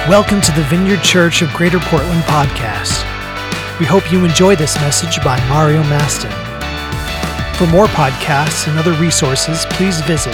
Welcome to the Vineyard Church of Greater Portland podcast. We hope you enjoy this message by Mario Mastin. For more podcasts and other resources, please visit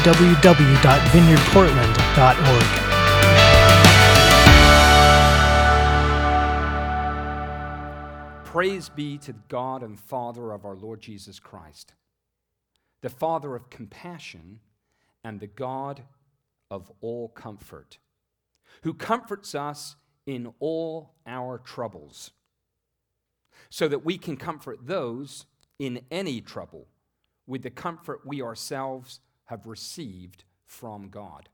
www.vineyardportland.org. Praise be to the God and Father of our Lord Jesus Christ, the Father of compassion and the God of all comfort, who comforts us in all our troubles, so that we can comfort those in any trouble with the comfort we ourselves have received from God.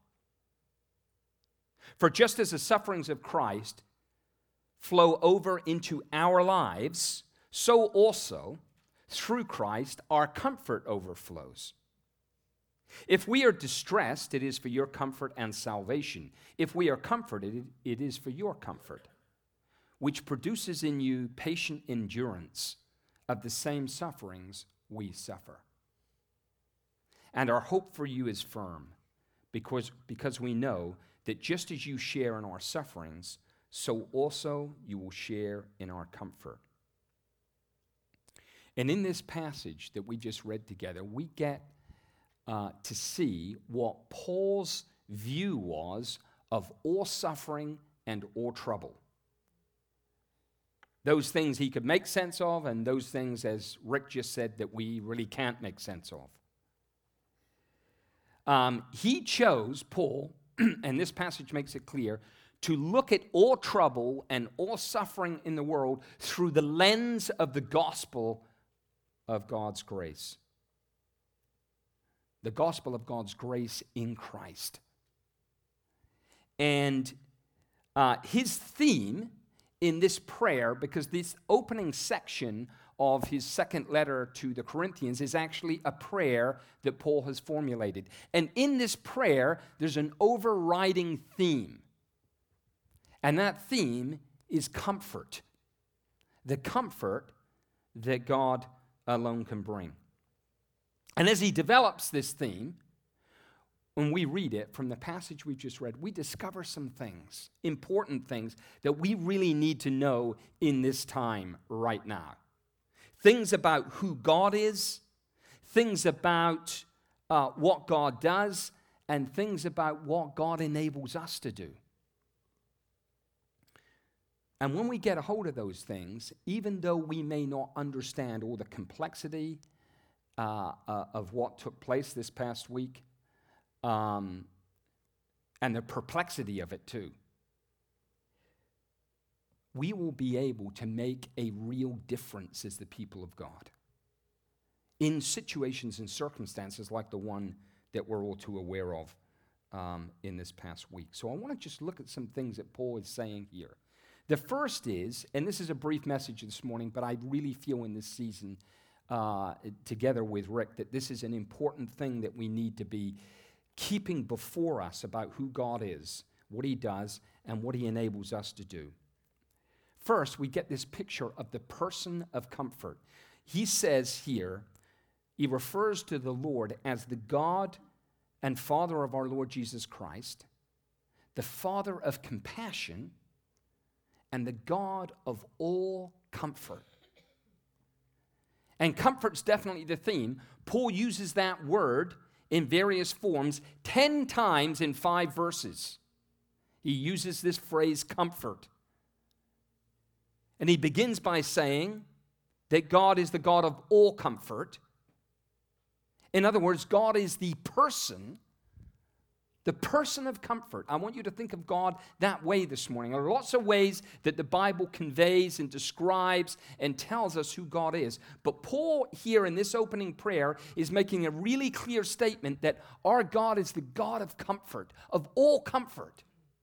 For just as the sufferings of Christ flow over into our lives, so also, through Christ, our comfort overflows. If we are distressed, it is for your comfort and salvation. If we are comforted, it is for your comfort, which produces in you patient endurance of the same sufferings we suffer. And our hope for you is firm, because we know that just as you share in our sufferings, so also you will share in our comfort. And in this passage that we just read together, we get to see what Paul's view was of all suffering and all trouble. Those things he could make sense of, and those things, as Rick just said, that we really can't make sense of. He chose, Paul, and this passage makes it clear, to look at all trouble and all suffering in the world through the lens of the gospel of God's grace. The gospel of God's grace in Christ. And his theme in this prayer, because this opening section of his second letter to the Corinthians is actually a prayer that Paul has formulated. And in this prayer, there's an overriding theme. And that theme is comfort. The comfort that God alone can bring. And as he develops this theme, when we read it from the passage we just read, we discover some things, important things, that we really need to know in this time right now. Things about who God is, things about what God does, and things about what God enables us to do. And when we get a hold of those things, even though we may not understand all the complexity of what took place this past week, and the perplexity of it too, we will be able to make a real difference as the people of God in situations and circumstances like the one that we're all too aware of in this past week. So I want to just look at some things that Paul is saying here. The first is, and this is a brief message this morning, but I really feel in this season together with Rick, that this is an important thing that we need to be keeping before us about who God is, what he does, and what he enables us to do. First, we get this picture of the person of comfort. He says here, he refers to the Lord as the God and Father of our Lord Jesus Christ, the Father of compassion, and the God of all comfort. And comfort's definitely the theme. Paul uses that word in various forms 10 times in 5 verses. He uses this phrase, comfort. And he begins by saying that God is the God of all comfort. In other words, God is the person of comfort. I want you to think of God that way this morning. There are lots of ways that the Bible conveys and describes and tells us who God is. But Paul here in this opening prayer is making a really clear statement that our God is the God of comfort, of all comfort.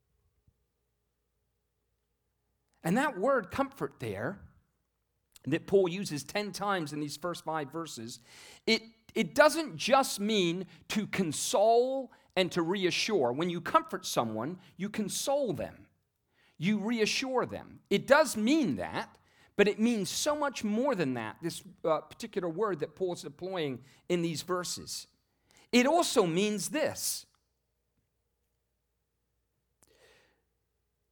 And that word comfort there, that Paul uses 10 times in these first 5 verses, it doesn't just mean to console and to reassure. When you comfort someone, you console them. You reassure them. It does mean that, but it means so much more than that, this particular word that Paul's deploying in these verses. It also means this: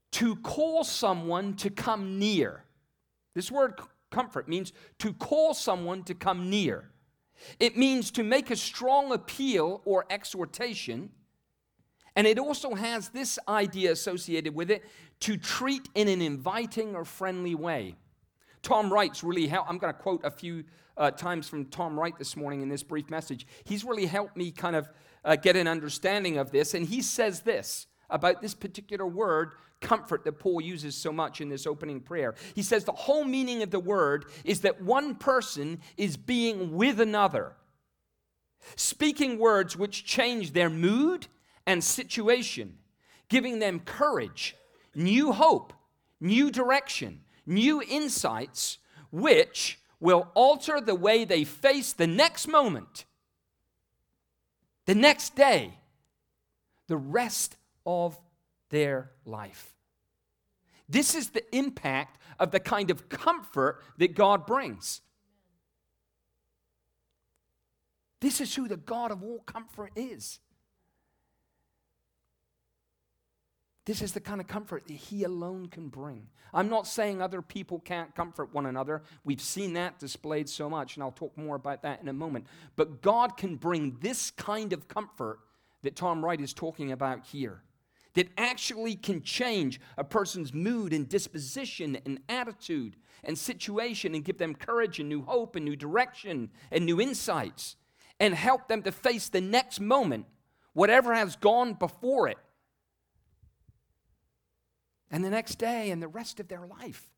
to call someone to come near. This word comfort means to call someone to come near. It means to make a strong appeal or exhortation. And it also has this idea associated with it, to treat in an inviting or friendly way. Tom Wright's really helped. I'm going to quote a few times from Tom Wright this morning in this brief message. He's really helped me kind of get an understanding of this. And he says this about this particular word, comfort, that Paul uses so much in this opening prayer. He says the whole meaning of the word is that one person is being with another, speaking words which change their mood and situation, giving them courage, new hope, new direction, new insights, which will alter the way they face the next moment, the next day, the rest of their life. This is the impact of the kind of comfort that God brings. This is who the God of all comfort is. This is the kind of comfort that He alone can bring. I'm not saying other people can't comfort one another. We've seen that displayed so much, and I'll talk more about that in a moment. But God can bring this kind of comfort that Tom Wright is talking about here, that actually can change a person's mood and disposition and attitude and situation and give them courage and new hope and new direction and new insights and help them to face the next moment, whatever has gone before it, and the next day and the rest of their life.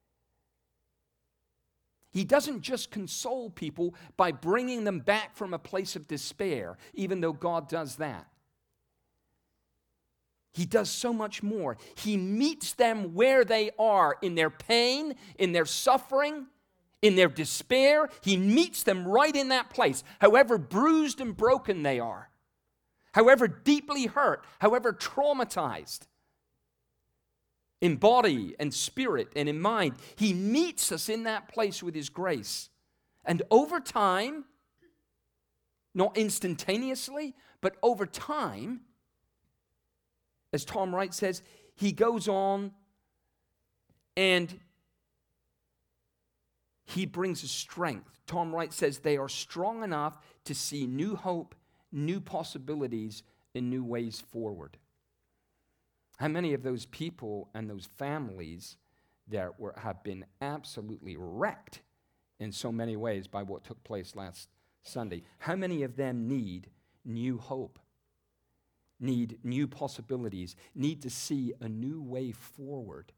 He doesn't just console people by bringing them back from a place of despair, even though God does that. He does so much more. He meets them where they are in their pain, in their suffering, in their despair. He meets them right in that place, however bruised and broken they are, however deeply hurt, however traumatized, in body and spirit and in mind. He meets us in that place with His grace. And over time, not instantaneously, but over time, as Tom Wright says, He goes on and He brings us strength. Tom Wright says they are strong enough to see new hope, new possibilities, and new ways forward. How many of those people and those families that have been absolutely wrecked in so many ways by what took place last Sunday, how many of them need new hope, need new possibilities, need to see a new way forward?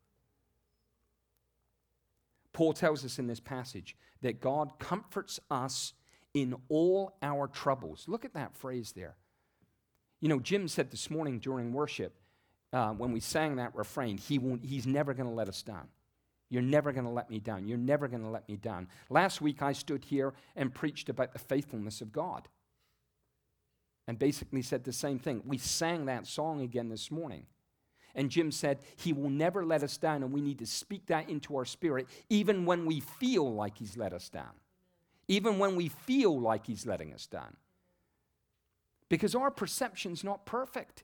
Paul tells us in this passage that God comforts us in all our troubles. Look at that phrase there. You know, Jim said this morning during worship, when we sang that refrain, He's never going to let us down. You're never going to let me down. You're never going to let me down. Last week I stood here and preached about the faithfulness of God and basically said the same thing. We sang that song again this morning. And Jim said, He will never let us down, and we need to speak that into our spirit even when we feel like He's let us down. Even when we feel like He's letting us down. Because our perception's not perfect.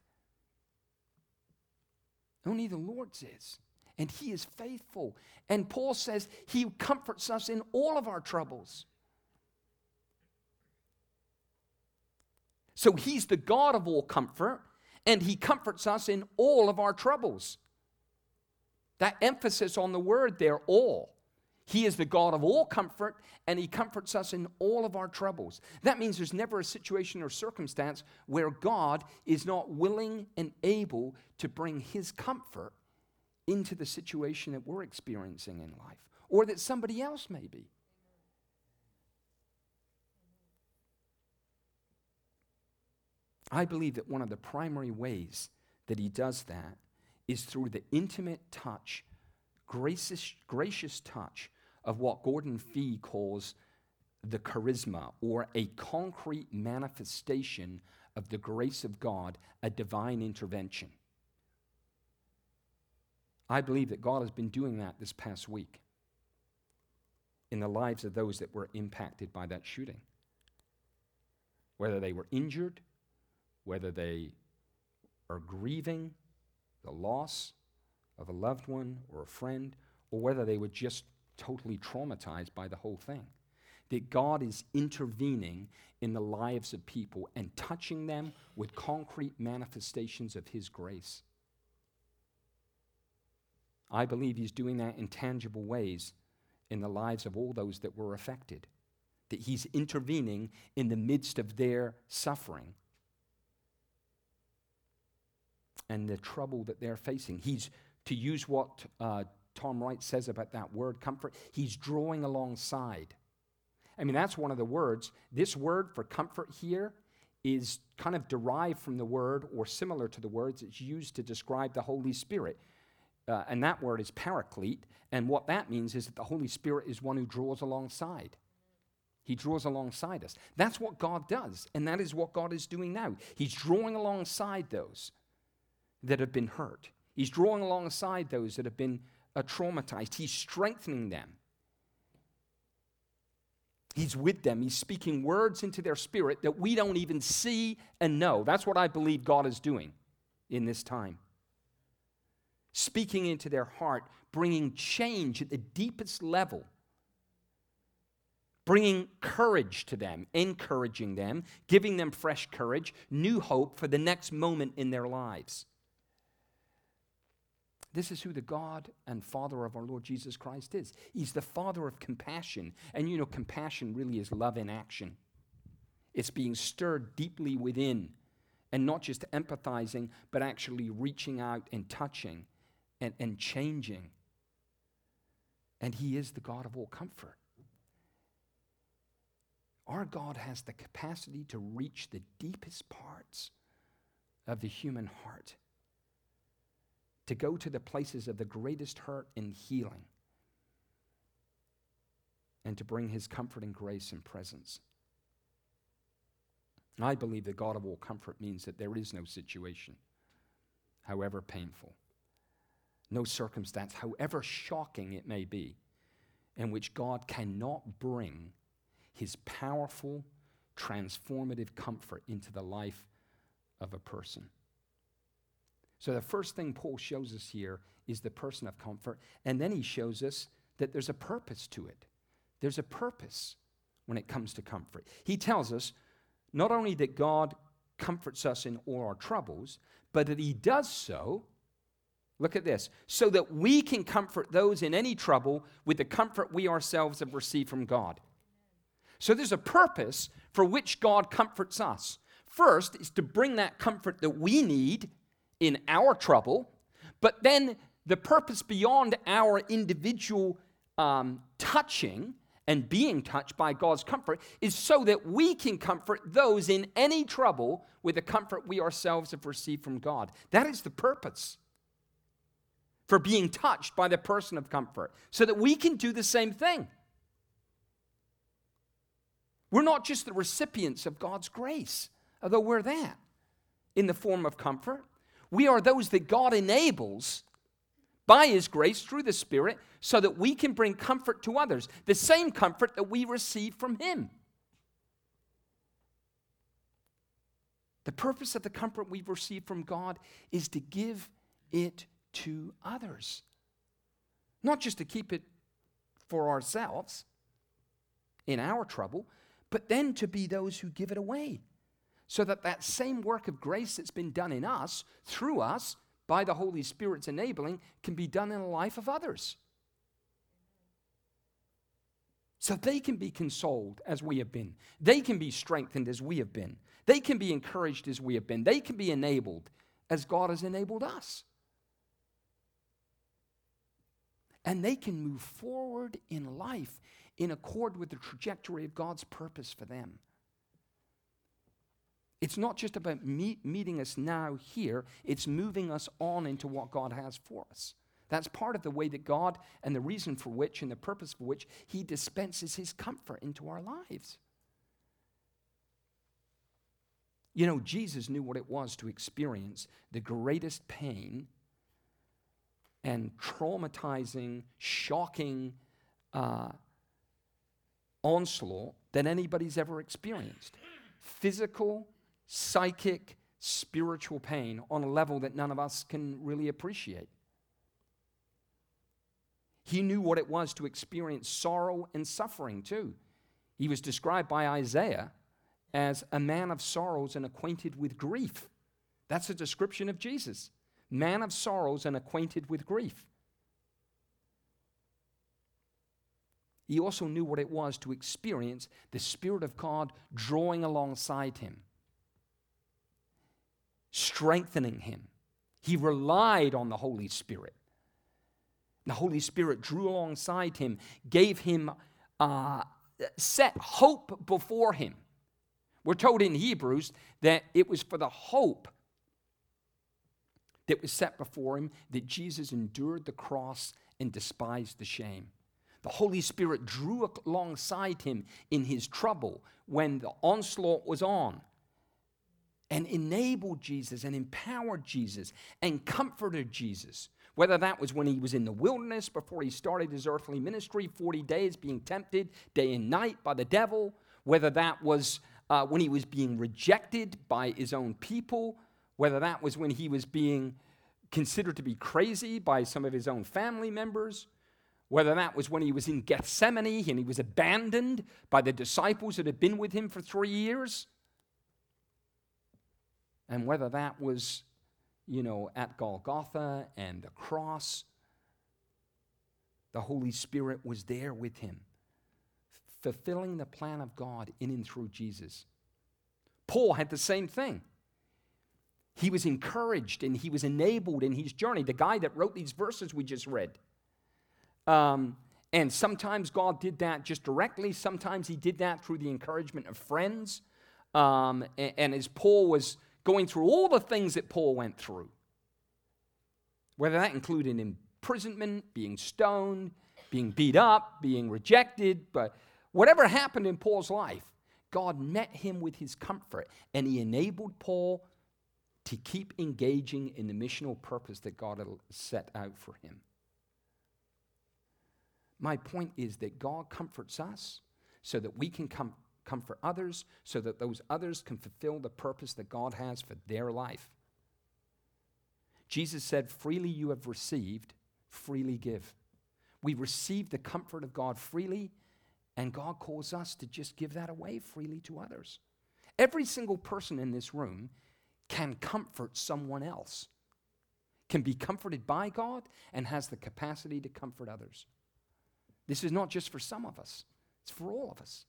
Only the Lord's is. And He is faithful. And Paul says He comforts us in all of our troubles. So He's the God of all comfort, and He comforts us in all of our troubles. That emphasis on the word there, all. He is the God of all comfort, and He comforts us in all of our troubles. That means there's never a situation or circumstance where God is not willing and able to bring His comfort into the situation that we're experiencing in life, or that somebody else may be. I believe that one of the primary ways that He does that is through the intimate touch, gracious touch of what Gordon Fee calls the charisma, or a concrete manifestation of the grace of God, a divine intervention. I believe that God has been doing that this past week in the lives of those that were impacted by that shooting. Whether they were injured, whether they are grieving the loss of a loved one or a friend, or whether they were just totally traumatized by the whole thing. That God is intervening in the lives of people and touching them with concrete manifestations of his grace. I believe he's doing that in tangible ways in the lives of all those that were affected. That he's intervening in the midst of their suffering and the trouble that they're facing. He's, to use what Tom Wright says about that word, comfort, he's drawing alongside. I mean, that's one of the words. This word for comfort here is kind of derived from the word, or similar to the words it's used to describe the Holy Spirit. And that word is paraclete. And what that means is that the Holy Spirit is one who draws alongside. He draws alongside us. That's what God does. And that is what God is doing now. He's drawing alongside those that have been hurt. He's drawing alongside those that have been traumatized. He's strengthening them. He's with them. He's speaking words into their spirit that we don't even see and know. That's what I believe God is doing in this time. Speaking into their heart, bringing change at the deepest level. Bringing courage to them, encouraging them, giving them fresh courage, new hope for the next moment in their lives. This is who the God and Father of our Lord Jesus Christ is. He's the Father of compassion. And you know, compassion really is love in action. It's being stirred deeply within, and not just empathizing, but actually reaching out and touching and changing. And he is the God of all comfort. Our God has the capacity to reach the deepest parts of the human heart, to go to the places of the greatest hurt and healing, and to bring his comfort and grace and presence. I believe that God of all comfort means that there is no situation, however painful, no circumstance, however shocking it may be, in which God cannot bring his powerful, transformative comfort into the life of a person. So the first thing Paul shows us here is the person of comfort, and then he shows us that there's a purpose to it. There's a purpose when it comes to comfort. He tells us not only that God comforts us in all our troubles, but that he does so, look at this, so that we can comfort those in any trouble with the comfort we ourselves have received from God. So there's a purpose for which God comforts us. First is to bring that comfort that we need in our trouble, but then the purpose beyond our individual touching and being touched by God's comfort is so that we can comfort those in any trouble with the comfort we ourselves have received from God. That is the purpose for being touched by the person of comfort, so that we can do the same thing. We're not just the recipients of God's grace, although we're that in the form of comfort. We are those that God enables by his grace through the Spirit so that we can bring comfort to others, the same comfort that we receive from him. The purpose of the comfort we've received from God is to give it to others, not just to keep it for ourselves in our trouble, but then to be those who give it away, so that that same work of grace that's been done in us, through us, by the Holy Spirit's enabling, can be done in the life of others. So they can be consoled as we have been. They can be strengthened as we have been. They can be encouraged as we have been. They can be enabled as God has enabled us. And they can move forward in life in accord with the trajectory of God's purpose for them. It's not just about meeting us now here, it's moving us on into what God has for us. That's part of the way that God, and the reason for which, and the purpose for which, he dispenses his comfort into our lives. You know, Jesus knew what it was to experience the greatest pain and traumatizing, shocking onslaught that anybody's ever experienced. Physical, psychic, spiritual pain on a level that none of us can really appreciate. He knew what it was to experience sorrow and suffering too. He was described by Isaiah as a man of sorrows and acquainted with grief. That's a description of Jesus. Man of sorrows and acquainted with grief. He also knew what it was to experience the Spirit of God drawing alongside him, strengthening him. He relied on the Holy Spirit. The Holy Spirit drew alongside him, gave him, set hope before him. We're told in Hebrews that it was for the hope that was set before him that Jesus endured the cross and despised the shame. The Holy Spirit drew alongside him in his trouble when the onslaught was on, and enabled Jesus and empowered Jesus and comforted Jesus. Whether that was when he was in the wilderness before he started his earthly ministry, 40 days being tempted day and night by the devil, whether that was when he was being rejected by his own people, whether that was when he was being considered to be crazy by some of his own family members, whether that was when he was in Gethsemane and he was abandoned by the disciples that had been with him for 3 years, and whether that was, at Golgotha and the cross, the Holy Spirit was there with him, fulfilling the plan of God in and through Jesus. Paul had the same thing. He was encouraged and he was enabled in his journey. The guy that wrote these verses we just read. And sometimes God did that just directly. Sometimes he did that through the encouragement of friends. And as Paul was going through all the things that Paul went through, whether that included imprisonment, being stoned, being beat up, being rejected, but whatever happened in Paul's life, God met him with his comfort, and he enabled Paul to keep engaging in the missional purpose that God had set out for him. My point is that God comforts us so that we can comfort others, so that those others can fulfill the purpose that God has for their life. Jesus said, freely you have received, freely give. We receive the comfort of God freely, and God calls us to just give that away freely to others. Every single person in this room can comfort someone else, can be comforted by God, and has the capacity to comfort others. This is not just for some of us, it's for all of us.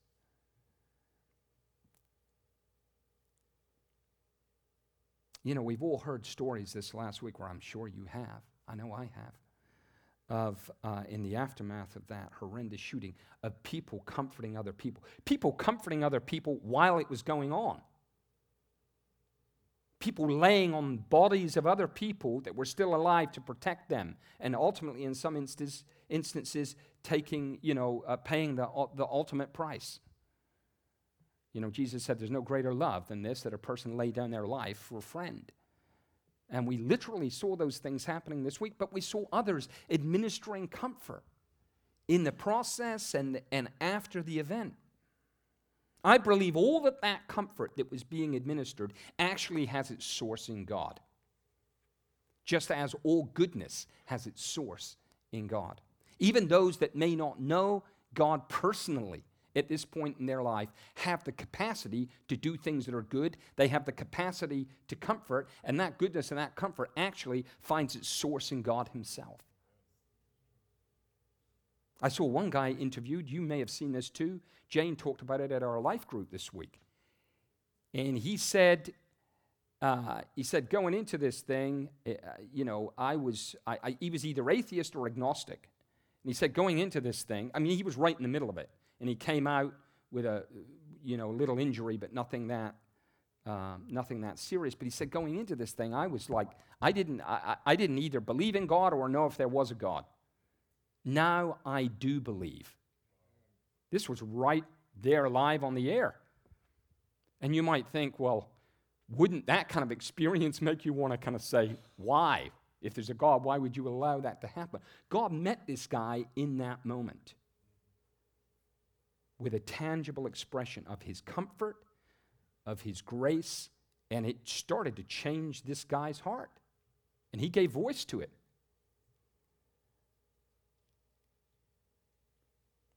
We've all heard stories this last week, or I'm sure you have, I know I have, of, in the aftermath of that horrendous shooting, of people comforting other people while it was going on. People laying on bodies of other people that were still alive to protect them, and ultimately, in some instances, taking, paying the ultimate price. Jesus said there's no greater love than this, that a person lay down their life for a friend. And we literally saw those things happening this week, but we saw others administering comfort in the process and after the event. I believe all that comfort that was being administered actually has its source in God, just as all goodness has its source in God. Even those that may not know God personally at this point in their life have the capacity to do things that are good. They have the capacity to comfort, and that goodness and that comfort actually finds its source in God himself. I saw one guy interviewed, you may have seen this too. Jane talked about it at our life group this week. And he said going into this thing, he was either atheist or agnostic. And he said going into this thing, he was right in the middle of it. And he came out with a little injury, but nothing that serious. But he said, going into this thing, I was like, I didn't either believe in God or know if there was a God. Now I do believe. This was right there live on the air. And you might think, well, wouldn't that kind of experience make you want to kind of say, why? If there's a God, why would you allow that to happen? God met this guy in that moment with a tangible expression of his comfort, of his grace, and it started to change this guy's heart. And he gave voice to it.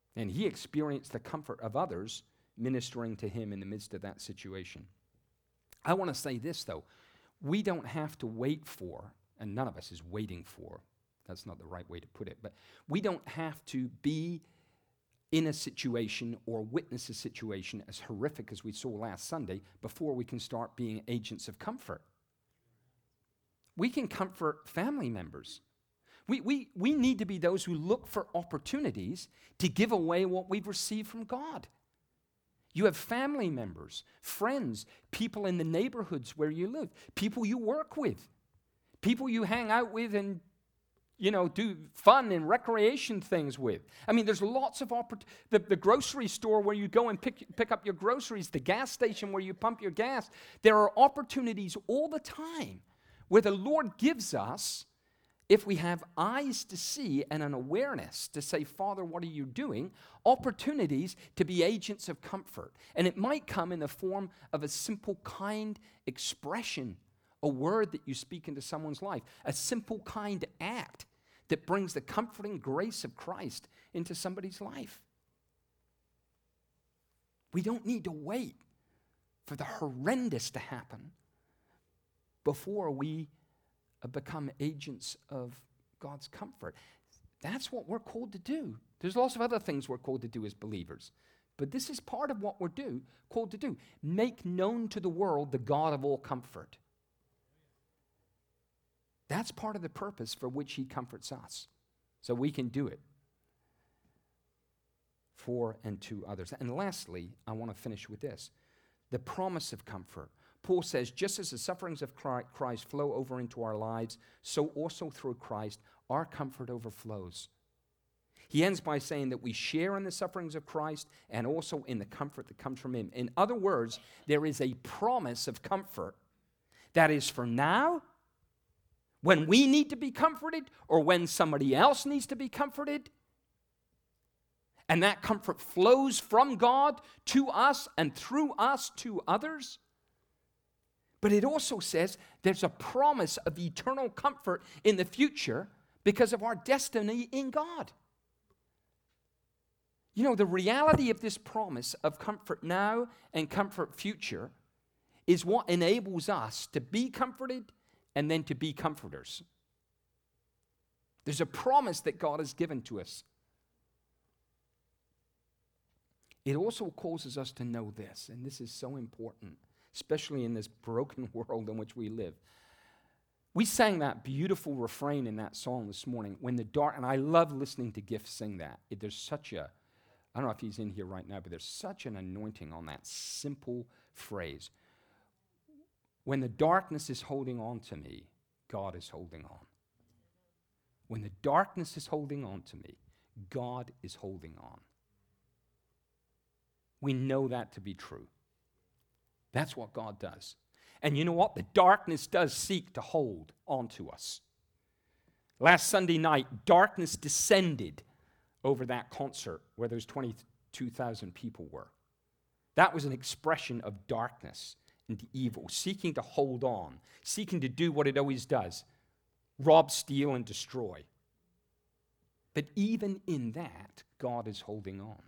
And he experienced the comfort of others ministering to him in the midst of that situation. I want to say this, though. We don't have to wait for, and none of us is waiting for, that's not the right way to put it, but we don't have to be in a situation or witness a situation as horrific as we saw last Sunday before we can start being agents of comfort. We can comfort family members. We need to be those who look for opportunities to give away what we've received from God. You have family members, friends, people in the neighborhoods where you live, people you work with, people you hang out with and, do fun and recreation things with. I mean, there's lots of opportunities. The grocery store where you go and pick up your groceries, the gas station where you pump your gas. There are opportunities all the time where the Lord gives us, if we have eyes to see and an awareness to say, Father, what are you doing? Opportunities to be agents of comfort. And it might come in the form of a simple, kind expression, a word that you speak into someone's life, a simple, kind act that brings the comforting grace of Christ into somebody's life. We don't need to wait for the horrendous to happen before we become agents of God's comfort. That's what we're called to do. There's lots of other things we're called to do as believers. But this is part of what we're called to do. Make known to the world the God of all comfort. That's part of the purpose for which he comforts us. So we can do it for and to others. And lastly, I want to finish with this. The promise of comfort. Paul says, just as the sufferings of Christ flow over into our lives, so also through Christ, our comfort overflows. He ends by saying that we share in the sufferings of Christ and also in the comfort that comes from him. In other words, there is a promise of comfort that is for now, when we need to be comforted or when somebody else needs to be comforted. And that comfort flows from God to us and through us to others. But it also says there's a promise of eternal comfort in the future because of our destiny in God. The reality of this promise of comfort now and comfort future is what enables us to be comforted and then to be comforters. There's a promise that God has given to us. It also causes us to know this, and this is so important, especially in this broken world in which we live. We sang that beautiful refrain in that song this morning, and I love listening to Gift sing that. There's such a, I don't know if he's in here right now, but there's such an anointing on that simple phrase. When the darkness is holding on to me, God is holding on. When the darkness is holding on to me, God is holding on. We know that to be true. That's what God does. And you know what? The darkness does seek to hold onto us. Last Sunday night, darkness descended over that concert where those 22,000 people were. That was an expression of darkness and evil, seeking to hold on, seeking to do what it always does, rob, steal, and destroy. But even in that, God is holding on.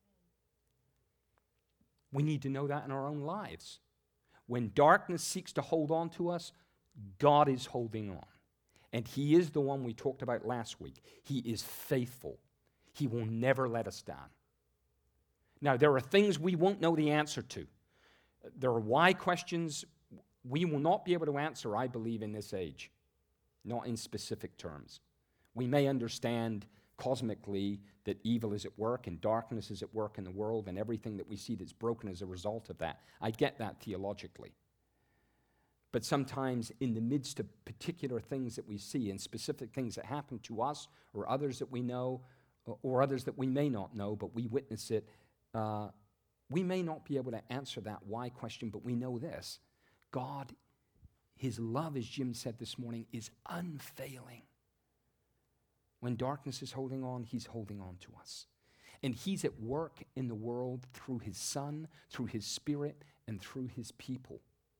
We need to know that in our own lives. When darkness seeks to hold on to us, God is holding on. And he is the one we talked about last week. He is faithful. He will never let us down. Now, there are things we won't know the answer to. There are why questions we will not be able to answer, I believe, in this age, not in specific terms. We may understand cosmically that evil is at work and darkness is at work in the world and everything that we see that's broken as a result of that. I get that theologically. But sometimes in the midst of particular things that we see and specific things that happen to us or others that we know or others that we may not know, but we witness it, we may not be able to answer that why question, but we know this. God, his love, as Jim said this morning, is unfailing. When darkness is holding on, he's holding on to us. And he's at work in the world through his Son, through his Spirit, and through his people.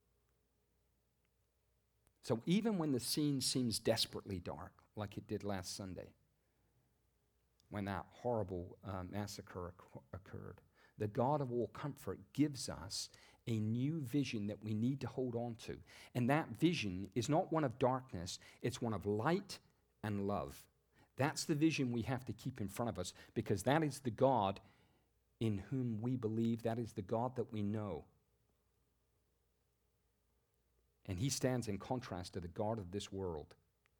So even when the scene seems desperately dark, like it did last Sunday, when that horrible massacre occurred. The God of all comfort gives us a new vision that we need to hold on to. And that vision is not one of darkness, it's one of light and love. That's the vision we have to keep in front of us, because that is the God in whom we believe, that is the God that we know. And he stands in contrast to the God of this world.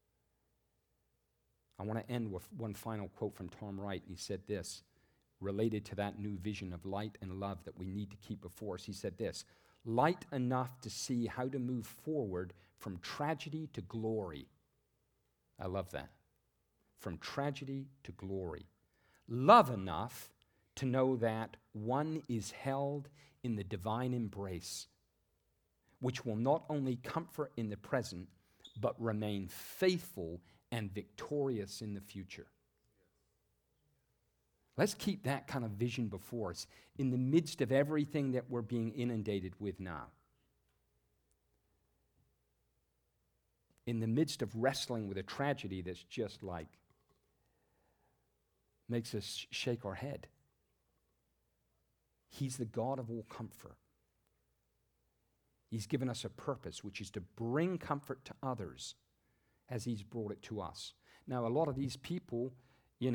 I want to end with one final quote from Tom Wright. He said this, related to that new vision of light and love that we need to keep before us. He said this, light enough to see how to move forward from tragedy to glory. I love that. From tragedy to glory. Love enough to know that one is held in the divine embrace, which will not only comfort in the present, but remain faithful and victorious in the future. Let's keep that kind of vision before us in the midst of everything that we're being inundated with now. In the midst of wrestling with a tragedy that's just like makes us shake our head. He's the God of all comfort. He's given us a purpose, which is to bring comfort to others as he's brought it to us. Now, a lot of these people, we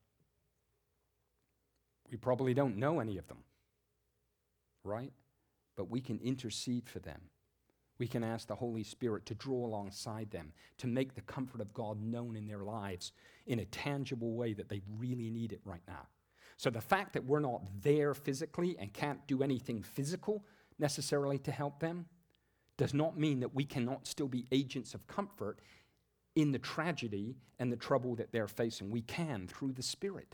probably don't know any of them, right? But we can intercede for them. We can ask the Holy Spirit to draw alongside them, to make the comfort of God known in their lives in a tangible way that they really need it right now. So the fact that we're not there physically and can't do anything physical necessarily to help them does not mean that we cannot still be agents of comfort in the tragedy and the trouble that they're facing. We can through the Spirit.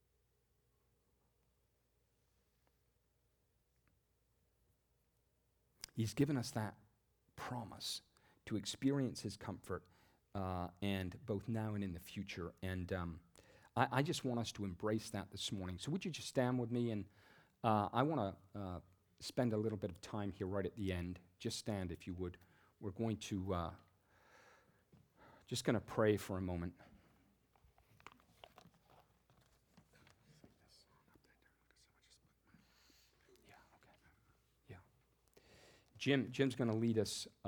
He's given us that promise to experience his comfort and both now and in the future. And I just want us to embrace that this morning. So would you just stand with me? And I want to spend a little bit of time here right at the end. Just stand if you would. We're going to, just going to pray for a moment. Yeah, okay. Yeah. Jim's going to lead us